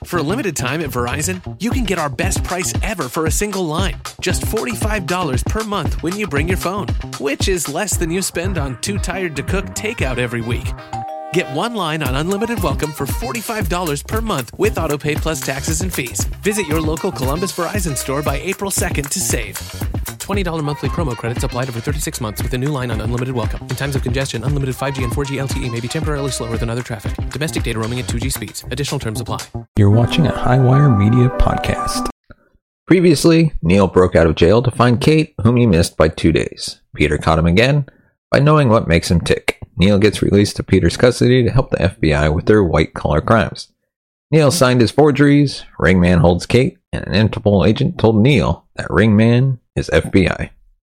For a limited time at Verizon, you can get our best price ever for a single line. Just $45 per month when you bring your phone, which is less than you spend on Too Tired to Cook takeout every week. Get one line on Unlimited Welcome for $45 per month with AutoPay plus taxes and fees. Visit your local Columbus Verizon store by April 2nd to save. $20 monthly promo credits applied over 36 months with a new line on Unlimited Welcome. In times of congestion, unlimited 5G and 4G LTE may be temporarily slower than other traffic. Domestic data roaming at 2G speeds. Additional terms apply. You're watching a Highwire Media podcast. Previously, Neil broke out of jail to find Kate, whom he missed by 2 days. Peter caught him again by knowing what makes him tick. Neil gets released to Peter's custody to help the FBI with their white-collar crimes. Neil signed his forgeries, Ringman holds Kate, and an Interpol agent told Neil that Ringman is FBI.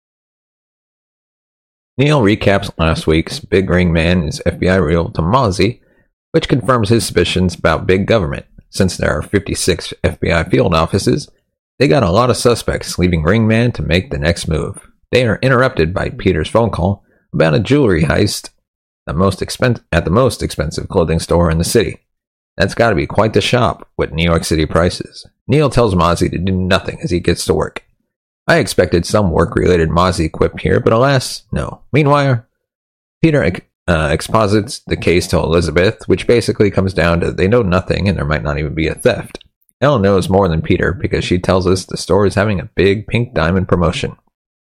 Neil recaps last week's Big Ringman is FBI reveal to Mozzie, which confirms his suspicions about big government. Since there are 56 FBI field offices, they got a lot of suspects, leaving Ringman to make the next move. They are interrupted by Peter's phone call about a jewelry heist at the most expensive clothing store in the city. That's got to be quite the shop with New York City prices. Neil tells Mozzie to do nothing as he gets to work. I expected some work-related Mozzie quip here, but alas, no. Meanwhile, Peter exposits the case to Elizabeth, which basically comes down to they know nothing and there might not even be a theft. Elle knows more than Peter because she tells us the store is having a big pink diamond promotion.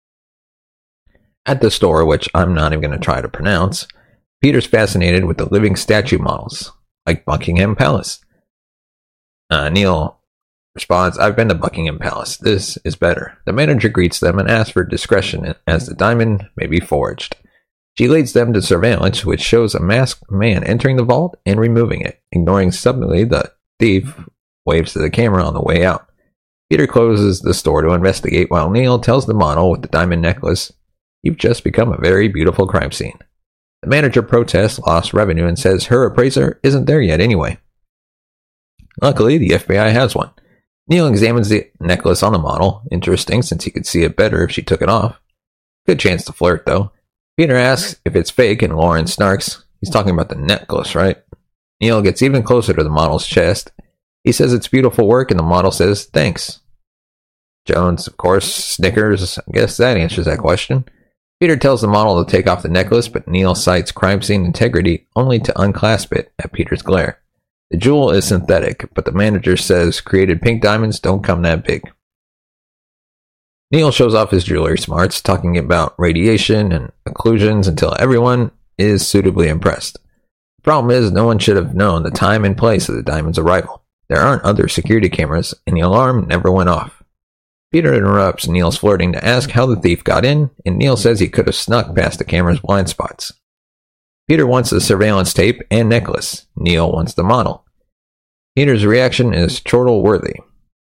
At the store, which I'm not even going to try to pronounce, Peter's fascinated with the living statue models, like Buckingham Palace. Neil responds, I've been to Buckingham Palace. This is better. The manager greets them and asks for discretion as the diamond may be forged. She leads them to surveillance, which shows a masked man entering the vault and removing it. Ignoring subtly, the thief waves to the camera on the way out. Peter closes the store to investigate while Neil tells the model with the diamond necklace, you've just become a very beautiful crime scene. The manager protests lost revenue and says her appraiser isn't there yet anyway. Luckily, the FBI has one. Neil examines the necklace on the model. Interesting, since he could see it better if she took it off. Good chance to flirt, though. Peter asks if it's fake, and Lauren snarks. He's talking about the necklace, right? Neil gets even closer to the model's chest. He says it's beautiful work, and the model says, thanks. Jones, of course, snickers. I guess that answers that question. Peter tells the model to take off the necklace, but Neil cites crime scene integrity only to unclasp it at Peter's glare. The jewel is synthetic, but the manager says created pink diamonds don't come that big. Neil shows off his jewelry smarts, talking about radiation and occlusions until everyone is suitably impressed. The problem is no one should have known the time and place of the diamond's arrival. There aren't other security cameras, and the alarm never went off. Peter interrupts Neil's flirting to ask how the thief got in, and Neil says he could have snuck past the camera's blind spots. Peter wants the surveillance tape and necklace. Neil wants the model. Peter's reaction is chortle-worthy.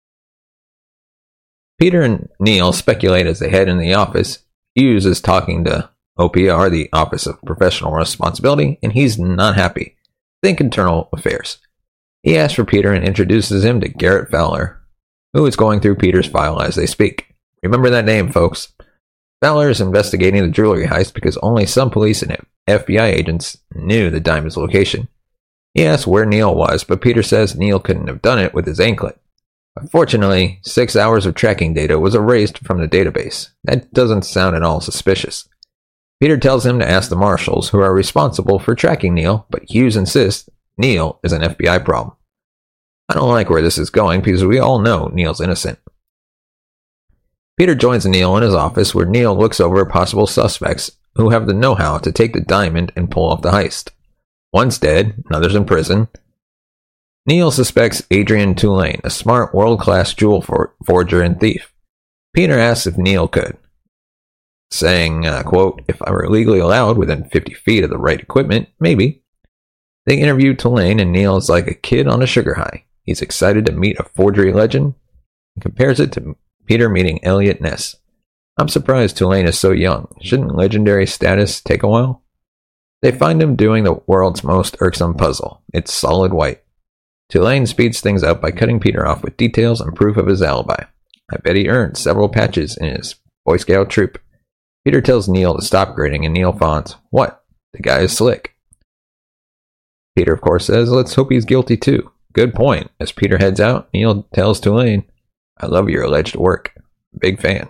Peter and Neil speculate as they head in the office. Hughes is talking to OPR, the Office of Professional Responsibility, and he's not happy. Think internal affairs. He asks for Peter and introduces him to Garrett Fowler, who is going through Peter's file as they speak. Remember that name, folks. Fowler is investigating the jewelry heist because only some police and FBI agents knew the diamond's location. He asks where Neil was, but Peter says Neil couldn't have done it with his anklet. Unfortunately, 6 hours of tracking data was erased from the database. That doesn't sound at all suspicious. Peter tells him to ask the marshals who are responsible for tracking Neil, but Hughes insists Neil is an FBI problem. I don't like where this is going because we all know Neil's innocent. Peter joins Neil in his office where Neil looks over possible suspects who have the know-how to take the diamond and pull off the heist. One's dead, another's in prison. Neil suspects Adrian Tulane, a smart world-class jewel forger and thief. Peter asks if Neil could, saying, quote, if I were legally allowed within 50 feet of the right equipment, maybe. They interview Tulane and Neil is like a kid on a sugar high. He's excited to meet a forgery legend and compares it to Peter meeting Elliot Ness. I'm surprised Tulane is so young. Shouldn't legendary status take a while? They find him doing the world's most irksome puzzle. It's solid white. Tulane speeds things up by cutting Peter off with details and proof of his alibi. I bet he earned several patches in his Boy Scout troop. Peter tells Neil to stop grinning and Neil fawns, what? The guy is slick. Peter, of course, says, let's hope he's guilty too. Good point. As Peter heads out, Neil tells Tulane, I love your alleged work. Big fan.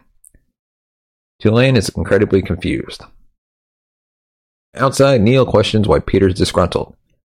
Tulane is incredibly confused. Outside, Neil questions why Peter's disgruntled.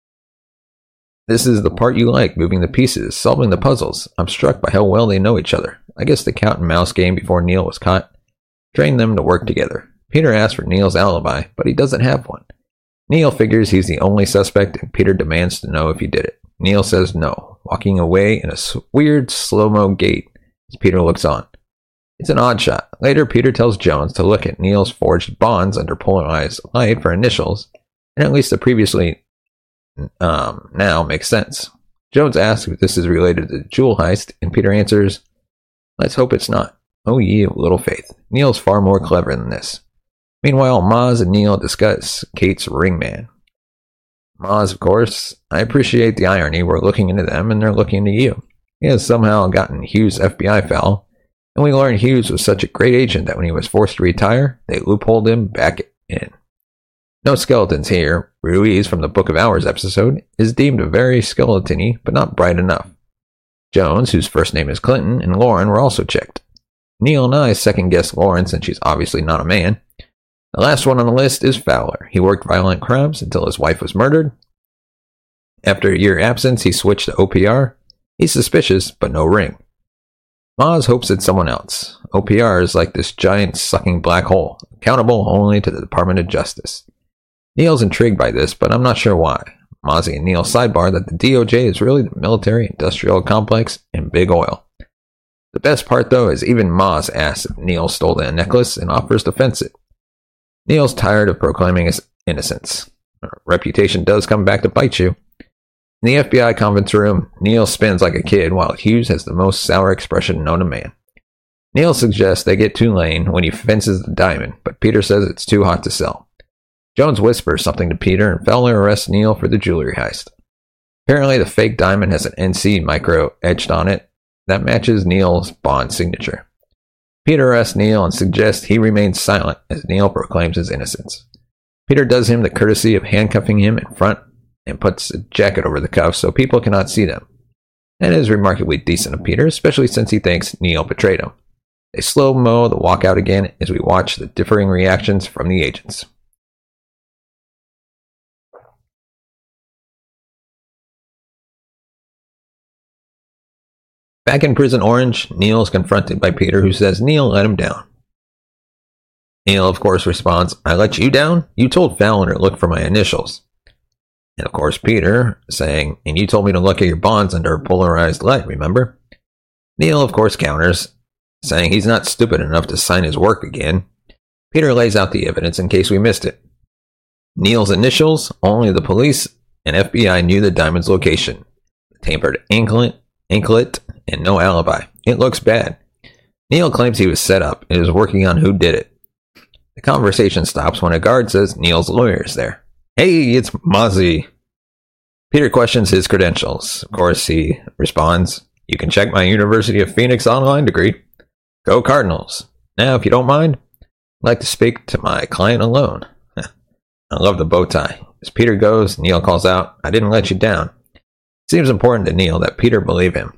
This is the part you like, moving the pieces, solving the puzzles. I'm struck by how well they know each other. I guess the cat and mouse game before Neil was caught trained them to work together. Peter asks for Neil's alibi, but he doesn't have one. Neil figures he's the only suspect, and Peter demands to know if he did it. Neil says no, walking away in a weird slow-mo gait as Peter looks on. It's an odd shot. Later, Peter tells Jones to look at Neil's forged bonds under polarized light for initials, and at least the previously now makes sense. Jones asks if this is related to the jewel heist, and Peter answers, let's hope it's not. Oh ye of little faith. Neil's far more clever than this. Meanwhile, Maz and Neil discuss Kate's ring man. Maz, of course, I appreciate the irony. We're looking into them, and they're looking into you. He has somehow gotten Hughes' FBI file, and we learned Hughes was such a great agent that when he was forced to retire, they loopholed him back in. No skeletons here. Ruiz from the Book of Hours episode is deemed very skeleton-y, but not bright enough. Jones, whose first name is Clinton, and Lauren were also checked. Neil and I second-guessed Lauren since she's obviously not a man. The last one on the list is Fowler. He worked violent crimes until his wife was murdered. After a year absence, he switched to OPR. He's suspicious, but no ring. Maz hopes it's someone else. OPR is like this giant sucking black hole, accountable only to the Department of Justice. Neil's intrigued by this, but I'm not sure why. Mozzie and Neil sidebar that the DOJ is really the military-industrial complex and big oil. The best part, though, is even Maz asks if Neil stole the necklace and offers to fence it. Neil's tired of proclaiming his innocence. Reputation does come back to bite you. In the FBI conference room, Neil spins like a kid while Hughes has the most sour expression known to man. Neil suggests they get Tulane when he fences the diamond, but Peter says it's too hot to sell. Jones whispers something to Peter, and Fowler arrests Neil for the jewelry heist. Apparently, the fake diamond has an NC micro etched on it that matches Neil's bond signature. Peter arrests Neil and suggests he remains silent as Neil proclaims his innocence. Peter does him the courtesy of handcuffing him in front and puts a jacket over the cuffs so people cannot see them. That is remarkably decent of Peter, especially since he thinks Neil betrayed him. They slow-mo the walkout again as we watch the differing reactions from the agents. Back in Prison Orange, Neil is confronted by Peter, who says Neil let him down. Neil, of course, responds, I let you down? You told Fowler to look for my initials. And of course, Peter saying, and you told me to look at your bonds under polarized light, remember? Neil, of course, counters, saying he's not stupid enough to sign his work again. Peter lays out the evidence in case we missed it. Neil's initials, only the police and FBI knew the diamond's location. Tampered anklet, and no alibi. It looks bad. Neil claims he was set up and is working on who did it. The conversation stops when a guard says Neil's lawyer is there. Hey, it's Mozzie. Peter questions his credentials. Of course, he responds, you can check my University of Phoenix online degree. Go Cardinals. Now, if you don't mind, I'd like to speak to my client alone. I love the bow tie. As Peter goes, Neil calls out, I didn't let you down. It seems important to Neil that Peter believe him.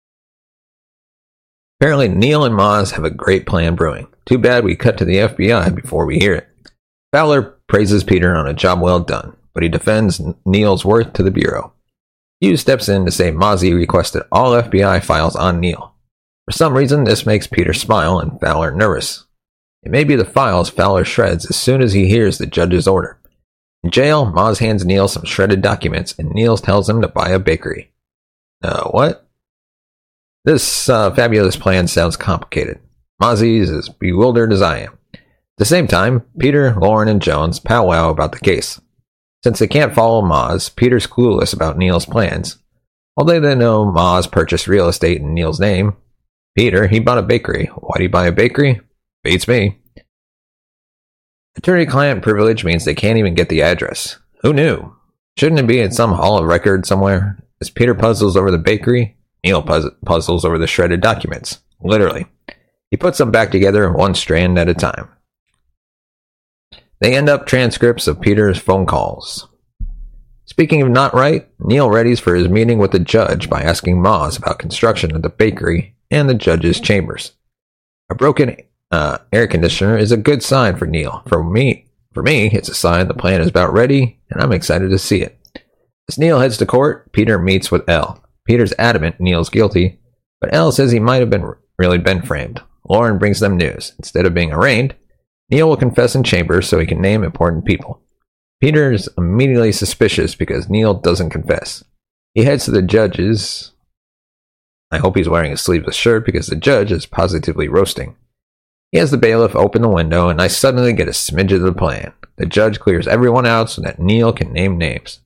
Apparently, Neil and Maz have a great plan brewing. Too bad we cut to the FBI before we hear it. Fowler praises Peter on a job well done, but he defends Neil's worth to the Bureau. Hughes steps in to say Mozzie requested all FBI files on Neil. For some reason, this makes Peter smile and Fowler nervous. It may be the files Fowler shreds as soon as he hears the judge's order. In jail, Maz hands Neil some shredded documents, and Neil tells him to buy a bakery. What? This fabulous plan sounds complicated. Mozzie is as bewildered as I am. At the same time, Peter, Lauren, and Jones powwow about the case. Since they can't follow Maz, Peter's clueless about Neil's plans. Although they know Maz purchased real estate in Neil's name, Peter, he bought a bakery. Why'd he buy a bakery? Beats me. Attorney-client privilege means they can't even get the address. Who knew? Shouldn't it be in some hall of record somewhere? As Peter puzzles over the bakery, Neil puzzles over the shredded documents. Literally. He puts them back together one strand at a time. They end up transcripts of Peter's phone calls. Speaking of not right, Neil readies for his meeting with the judge by asking Moz about construction of the bakery and the judge's chambers. A broken air conditioner is a good sign for Neil. For me, it's a sign the plan is about ready, and I'm excited to see it. As Neil heads to court, Peter meets with Elle. Peter's adamant Neil's guilty, but Elle says he might have really been framed. Lauren brings them news. Instead of being arraigned, Neil will confess in chambers so he can name important people. Peter is immediately suspicious because Neil doesn't confess. He heads to the judge's. I hope he's wearing a sleeveless shirt because the judge is positively roasting. He has the bailiff open the window, and I suddenly get a smidge of the plan. The judge clears everyone out so that Neil can name names.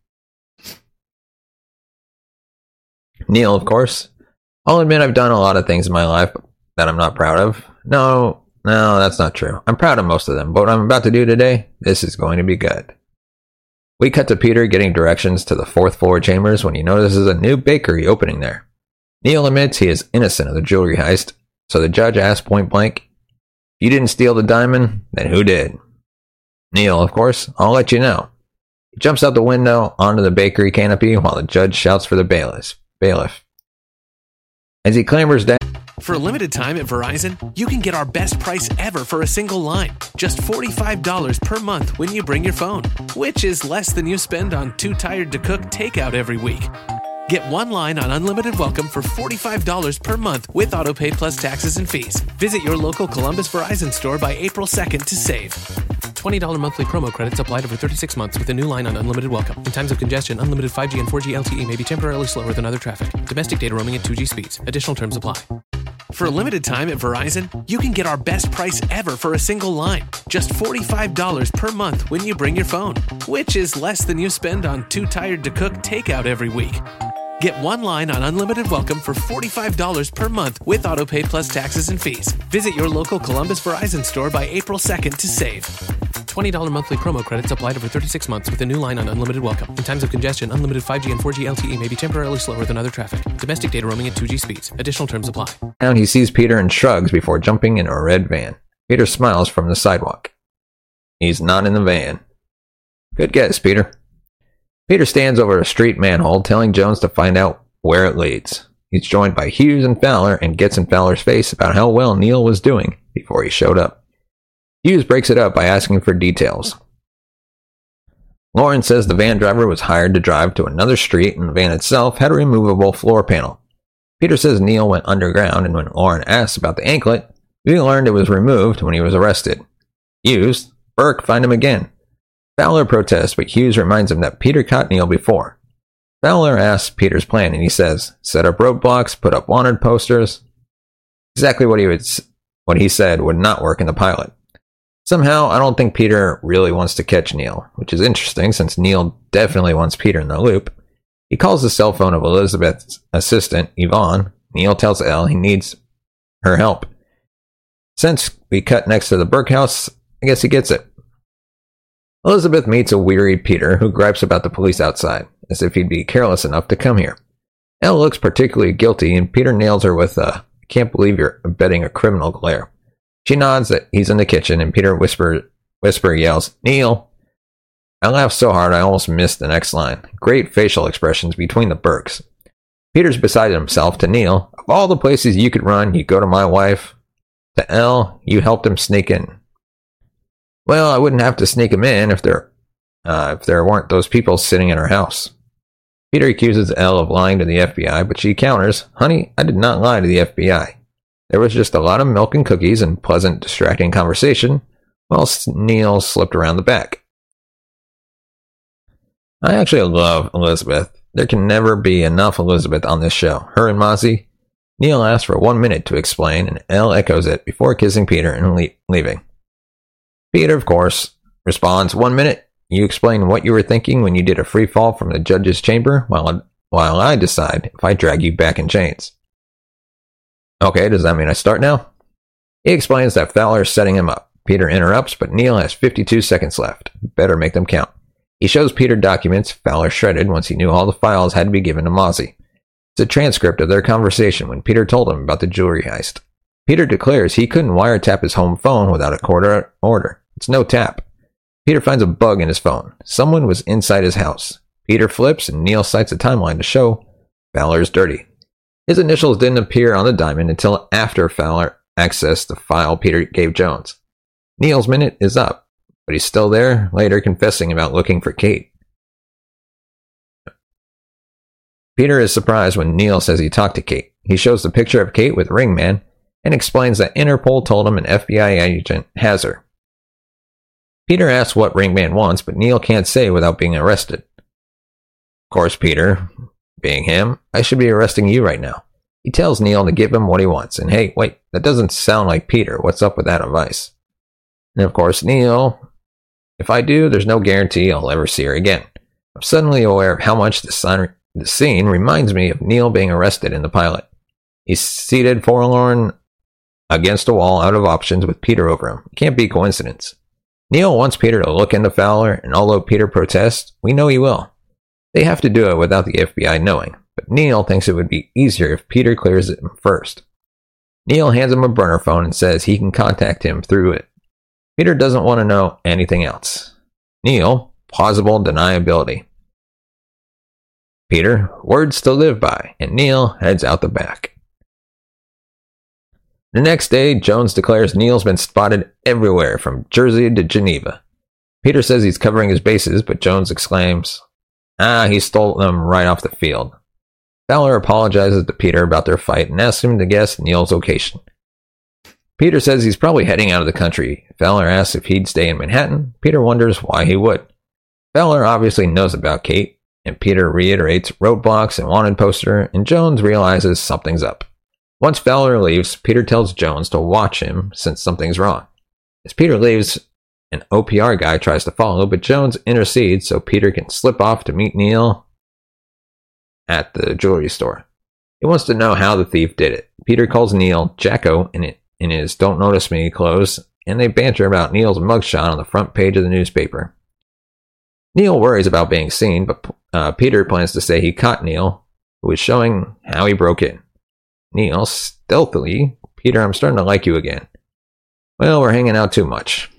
Neil, of course. I'll admit I've done a lot of things in my life that I'm not proud of. No, that's not true. I'm proud of most of them, but what I'm about to do today, this is going to be good. We cut to Peter getting directions to the 4th floor chambers when he notices a new bakery opening there. Neil admits he is innocent of the jewelry heist, so the judge asks point blank, "If you didn't steal the diamond, then who did?" Neil, of course, "I'll let you know." He jumps out the window onto the bakery canopy while the judge shouts for the bailiff. As he clambers down. For a limited time at Verizon, you can get our best price ever for a single line. Just $45 per month when you bring your phone, which is less than you spend on Too Tired to Cook takeout every week. Get one line on Unlimited Welcome for $45 per month with AutoPay plus taxes and fees. Visit your local Columbus Verizon store by April 2nd to save. $20 monthly promo credits applied over 36 months with a new line on Unlimited Welcome. In times of congestion, unlimited 5G and 4G LTE may be temporarily slower than other traffic. Domestic data roaming at 2G speeds. Additional terms apply. For a limited time at Verizon, you can get our best price ever for a single line. Just $45 per month when you bring your phone, which is less than you spend on Too Tired to Cook takeout every week. Get one line on Unlimited Welcome for $45 per month with AutoPay plus taxes and fees. Visit your local Columbus Verizon store by April 2nd to save. $20 monthly promo credits applied over 36 months with a new line on Unlimited Welcome. In times of congestion, unlimited 5G and 4G LTE may be temporarily slower than other traffic. Domestic data roaming at 2G speeds. Additional terms apply. Now he sees Peter and shrugs before jumping in a red van. Peter smiles from the sidewalk. He's not in the van. Good guess, Peter. Peter stands over a street manhole telling Jones to find out where it leads. He's joined by Hughes and Fowler and gets in Fowler's face about how well Neil was doing before he showed up. Hughes breaks it up by asking for details. Lauren says the van driver was hired to drive to another street and the van itself had a removable floor panel. Peter says Neil went underground, and when Lauren asks about the anklet, we learned it was removed when he was arrested. Hughes, Burke, find him again. Fowler protests, but Hughes reminds him that Peter caught Neil before. Fowler asks Peter's plan, and he says, set up roadblocks, put up wanted posters. Exactly what he said would not work in the pilot. Somehow, I don't think Peter really wants to catch Neil, which is interesting since Neil definitely wants Peter in the loop. He calls the cell phone of Elizabeth's assistant, Yvonne. Neil tells Elle he needs her help. Since we cut next to the Burke house, I guess he gets it. Elizabeth meets a weary Peter who gripes about the police outside, as if he'd be careless enough to come here. Elle looks particularly guilty, and Peter nails her with a "can't believe you're abetting a criminal" glare. She nods that he's in the kitchen, and Peter whisper yells, "Neil!" I laughed so hard I almost missed the next line. Great facial expressions between the Burkes. Peter's beside himself to Neil. Of all the places you could run, you go to my wife. To Elle, you helped him sneak in. Well, I wouldn't have to sneak him in if there weren't those people sitting in her house. Peter accuses Elle of lying to the FBI, but she counters, "Honey, I did not lie to the FBI. There was just a lot of milk and cookies and pleasant, distracting conversation, whilst Neil slipped around the back." I actually love Elizabeth. There can never be enough Elizabeth on this show. Her and Mozzie. Neil asks for 1 minute to explain, and Elle echoes it before kissing Peter and leaving. Peter, of course, responds, 1 minute? You explain what you were thinking when you did a free fall from the judge's chamber while I decide if I drag you back in chains. Okay, does that mean I start now? He explains that Fowler is setting him up. Peter interrupts, but Neil has 52 seconds left. Better make them count. He shows Peter documents Fowler shredded once he knew all the files had to be given to Mozzie. It's a transcript of their conversation when Peter told him about the jewelry heist. Peter declares he couldn't wiretap his home phone without a court order. It's no tap. Peter finds a bug in his phone. Someone was inside his house. Peter flips, and Neil cites a timeline to show Fowler's dirty. His initials didn't appear on the diamond until after Fowler accessed the file Peter gave Jones. Neil's minute is up, but he's still there, later confessing about looking for Kate. Peter is surprised when Neil says he talked to Kate. He shows the picture of Kate with Ringman and explains that Interpol told him an FBI agent has her. Peter asks what Ringman wants, but Neil can't say without being arrested. Of course, Peter, being him, I should be arresting you right now. He tells Neil to give him what he wants, and hey, wait, that doesn't sound like Peter. What's up with that advice? And of course, Neil, if I do, there's no guarantee I'll ever see her again. I'm suddenly aware of how much the scene reminds me of Neil being arrested in the pilot. He's seated forlorn against a wall out of options with Peter over him. It can't be coincidence. Neil wants Peter to look into Fowler, and although Peter protests, we know he will. They have to do it without the FBI knowing, but Neil thinks it would be easier if Peter clears it first. Neil hands him a burner phone and says he can contact him through it. Peter doesn't want to know anything else. Neil, plausible deniability. Peter, words to live by, and Neil heads out the back. The next day, Jones declares Neil's been spotted everywhere from Jersey to Geneva. Peter says he's covering his bases, but Jones exclaims, he stole them right off the field. Fowler apologizes to Peter about their fight and asks him to guess Neil's location. Peter says he's probably heading out of the country. Fowler asks if he'd stay in Manhattan. Peter wonders why he would. Fowler obviously knows about Kate, and Peter reiterates roadblocks and wanted poster, and Jones realizes something's up. Once Fowler leaves, Peter tells Jones to watch him since something's wrong. As Peter leaves, an OPR guy tries to follow, but Jones intercedes so Peter can slip off to meet Neil at the jewelry store. He wants to know how the thief did it. Peter calls Neil Jacko in his Don't Notice Me clothes, and they banter about Neil's mugshot on the front page of the newspaper. Neil worries about being seen, but Peter plans to say he caught Neil, who is showing how he broke in. Neil, stealthily, Peter, I'm starting to like you again. Well, we're hanging out too much.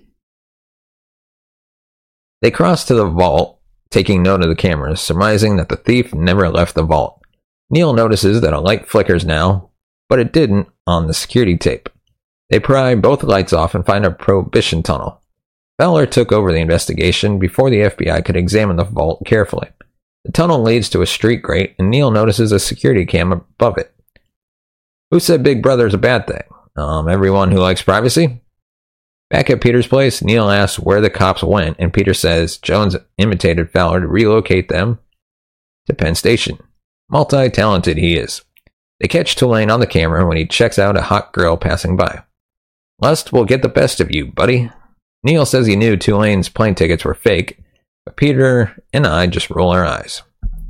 They cross to the vault, taking note of the cameras, surmising that the thief never left the vault. Neil notices that a light flickers now, but it didn't on the security tape. They pry both lights off and find a prohibition tunnel. Fowler took over the investigation before the FBI could examine the vault carefully. The tunnel leads to a street grate, and Neil notices a security cam above it. Who said Big Brother is a bad thing? Everyone who likes privacy? Back at Peter's place, Neil asks where the cops went, and Peter says Jones imitated Fowler to relocate them to Penn Station. Multi-talented he is. They catch Tulane on the camera when he checks out a hot girl passing by. Lust will get the best of you, buddy. Neil says he knew Tulane's plane tickets were fake, but Peter and I just roll our eyes.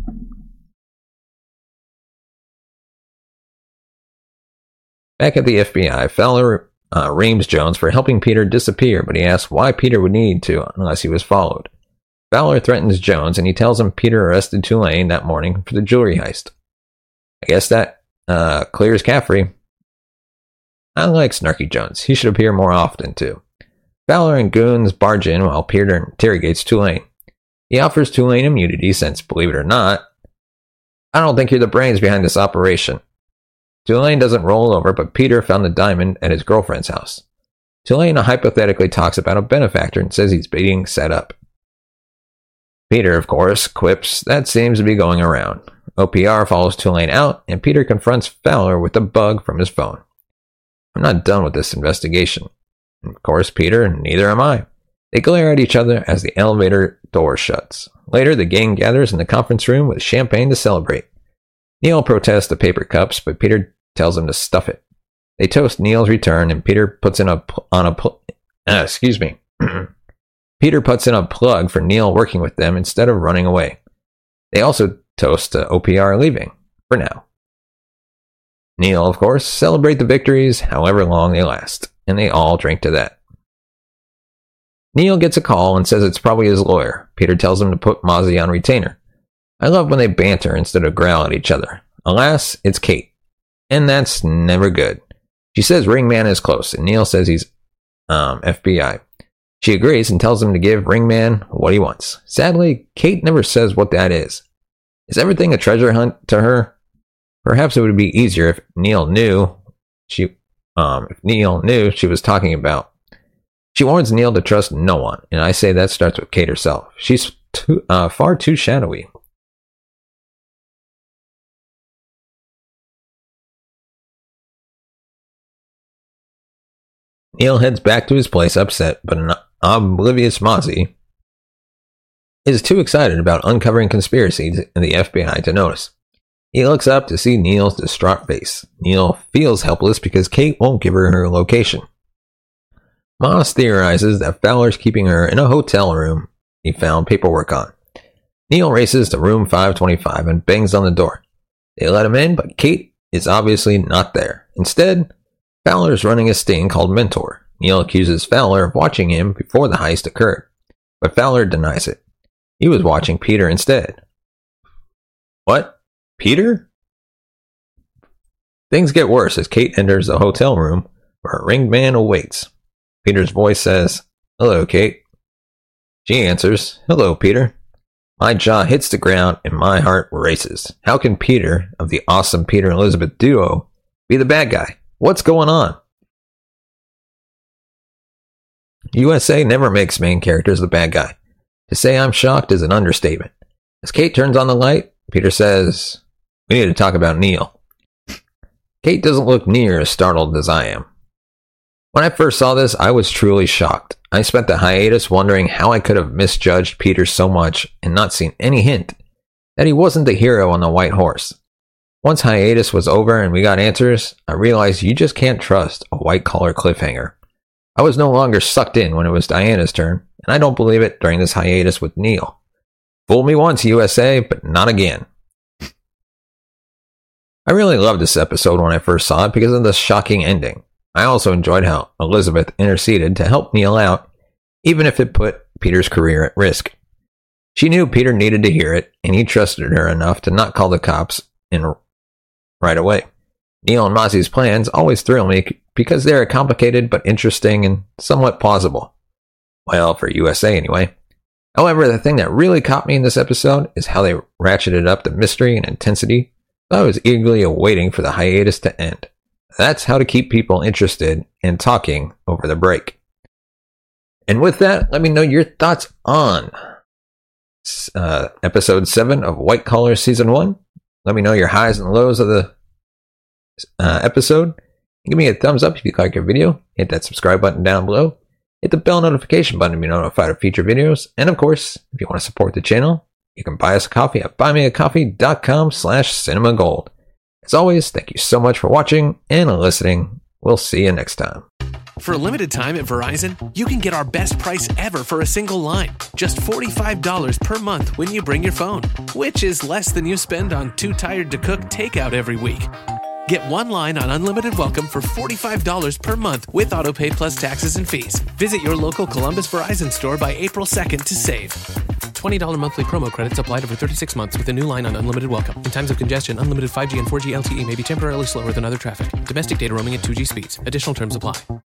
Back at the FBI, Fowler reams Jones for helping Peter disappear, but he asks why Peter would need to unless he was followed. Fowler threatens Jones, and he tells him Peter arrested Tulane that morning for the jewelry heist. I guess that clears Caffrey. I like Snarky Jones. He should appear more often, too. Fowler and goons barge in while Peter interrogates Tulane. He offers Tulane immunity since, believe it or not, I don't think you're the brains behind this operation. Tulane doesn't roll over, but Peter found the diamond at his girlfriend's house. Tulane hypothetically talks about a benefactor and says he's being set up. Peter, of course, quips that seems to be going around. OPR follows Tulane out, and Peter confronts Fowler with a bug from his phone. I'm not done with this investigation. And of course, Peter, neither am I. They glare at each other as the elevator door shuts. Later, the gang gathers in the conference room with champagne to celebrate. Neil protests the paper cups, but Peter tells him to stuff it. They toast Neil's return, and Peter puts in a Peter puts in a plug for Neil working with them instead of running away. They also toast to OPR leaving, for now. Neil, of course, celebrate the victories, however long they last, and they all drink to that. Neil gets a call and says it's probably his lawyer. Peter tells him to put Mozzie on retainer. I love when they banter instead of growl at each other. Alas, it's Kate. And that's never good. She says Ringman is close, and Neil says he's FBI. She agrees and tells him to give Ringman what he wants. Sadly, Kate never says what that is. Is everything a treasure hunt to her? Perhaps it would be easier if Neil knew she was talking about. She warns Neil to trust no one, and I say that starts with Kate herself. She's far too shadowy. Neil heads back to his place upset, but an oblivious Mozzie is too excited about uncovering conspiracies in the FBI to notice. He looks up to see Neil's distraught face. Neil feels helpless because Kate won't give her location. Moss theorizes that Fowler's keeping her in a hotel room he found paperwork on. Neil races to room 525 and bangs on the door. They let him in, but Kate is obviously not there. Instead, Fowler is running a sting called Mentor. Neil accuses Fowler of watching him before the heist occurred, but Fowler denies it. He was watching Peter instead. What? Peter? Things get worse as Kate enters the hotel room where a ringed man awaits. Peter's voice says, "Hello, Kate." She answers, "Hello, Peter." My jaw hits the ground and my heart races. How can Peter, of the awesome Peter and Elizabeth duo, be the bad guy? What's going on? USA never makes main characters the bad guy. To say I'm shocked is an understatement. As Kate turns on the light, Peter says, "We need to talk about Neil." Kate doesn't look near as startled as I am. When I first saw this, I was truly shocked. I spent the hiatus wondering how I could have misjudged Peter so much and not seen any hint that he wasn't the hero on the white horse. Once hiatus was over and we got answers, I realized you just can't trust a white-collar cliffhanger. I was no longer sucked in when it was Diana's turn, and I don't believe it during this hiatus with Neil. Fool me once, USA, but not again. I really loved this episode when I first saw it because of the shocking ending. I also enjoyed how Elizabeth interceded to help Neil out, even if it put Peter's career at risk. She knew Peter needed to hear it, and he trusted her enough to not call the cops in right away. Neil and Mozzie's plans always thrill me because they are complicated but interesting and somewhat plausible. Well, for USA anyway. However, the thing that really caught me in this episode is how they ratcheted up the mystery and intensity. I was eagerly awaiting for the hiatus to end. That's how to keep people interested and talking over the break. And with that, let me know your thoughts on episode 7 of White Collar Season 1. Let me know your highs and lows of the episode. Give me a thumbs up if you like your video. Hit that subscribe button down below. Hit the bell notification button to be notified of future videos. And of course, if you want to support the channel, you can buy us a coffee at buymeacoffee.com/cinemagold. As always, thank you so much for watching and listening. We'll see you next time. For a limited time at Verizon, you can get our best price ever for a single line. Just $45 per month when you bring your phone, which is less than you spend on Too Tired to Cook takeout every week. Get one line on Unlimited Welcome for $45 per month with AutoPay plus taxes and fees. Visit your local Columbus Verizon store by April 2nd to save. $20 monthly promo credits applied over 36 months with a new line on Unlimited Welcome. In times of congestion, unlimited 5G and 4G LTE may be temporarily slower than other traffic. Domestic data roaming at 2G speeds. Additional terms apply.